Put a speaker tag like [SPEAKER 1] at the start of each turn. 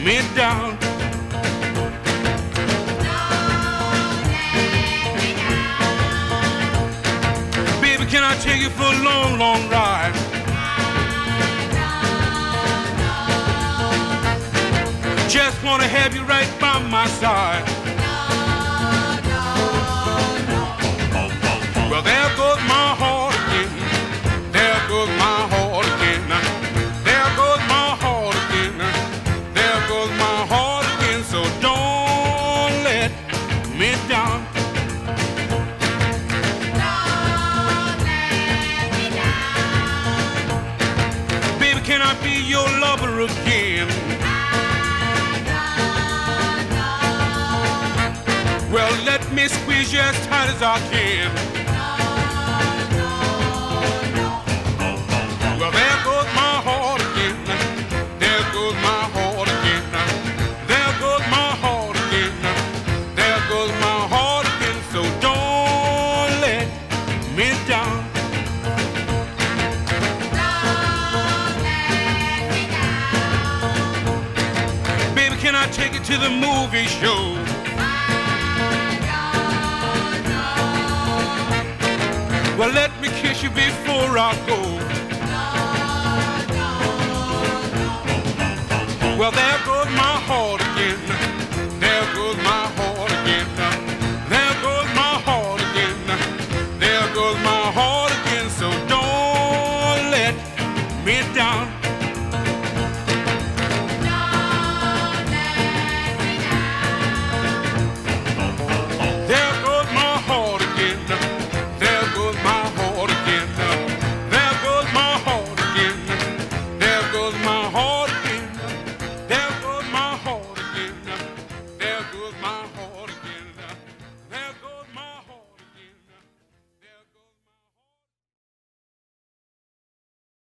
[SPEAKER 1] me down. Baby, can I take you for a long, long ride? Just wanna have you right by my side. Well, there goes my heart again. There goes my heart again. There goes my heart again. There goes my heart again. So don't let me down.
[SPEAKER 2] Don't let me down.
[SPEAKER 1] Baby, can I be your lover again? Well, let me squeeze you as tight as I can. Well, there goes my heart again. There goes my heart again. There goes my heart again. There goes my heart again. So don't let me down.
[SPEAKER 2] Don't let me down.
[SPEAKER 1] Baby, can I take you to the movie show? Well, let me kiss you before I go. Well, there goes